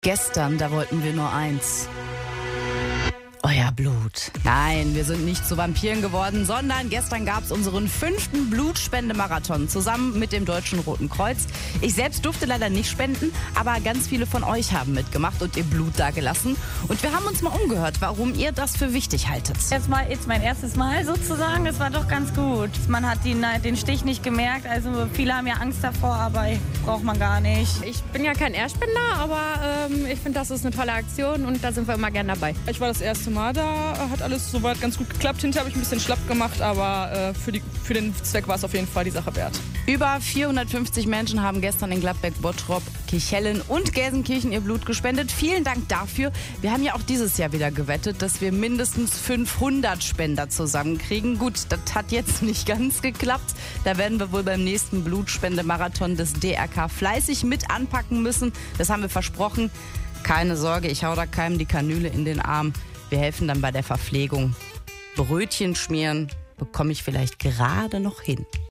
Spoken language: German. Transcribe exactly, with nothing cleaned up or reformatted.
Gestern, da wollten wir nur eins. Euer Blut. Nein, wir sind nicht zu Vampiren geworden, sondern gestern gab es unseren fünften Blutspendemarathon zusammen mit dem Deutschen Roten Kreuz. Ich selbst durfte leider nicht spenden, aber ganz viele von euch haben mitgemacht und ihr Blut dagelassen. Und wir haben uns mal umgehört, warum ihr das für wichtig haltet. Jetzt mal jetzt mein erstes Mal sozusagen, das war doch ganz gut. Man hat den, den Stich nicht gemerkt, also viele haben ja Angst davor, aber braucht man gar nicht. Ich bin ja kein Erstspender, aber ähm, ich finde, das ist eine tolle Aktion und da sind wir immer gern dabei. Ich war das erste Mal da, hat alles soweit ganz gut geklappt. Hinterher habe ich ein bisschen schlapp gemacht, aber äh, für, die, für den Zweck war es auf jeden Fall die Sache wert. Über vierhundertfünfzig Menschen haben gestern in Gladbeck, Bottrop, Kirchhellen und Gelsenkirchen ihr Blut gespendet. Vielen Dank dafür. Wir haben ja auch dieses Jahr wieder gewettet, dass wir mindestens fünfhundert Spender zusammenkriegen. Gut, das hat jetzt nicht ganz geklappt. Da werden wir wohl beim nächsten Blutspendemarathon des D R K fleißig mit anpacken müssen. Das haben wir versprochen. Keine Sorge, ich hau da keinem die Kanüle in den Arm. Wir helfen dann bei der Verpflegung. Brötchen schmieren bekomme ich vielleicht gerade noch hin.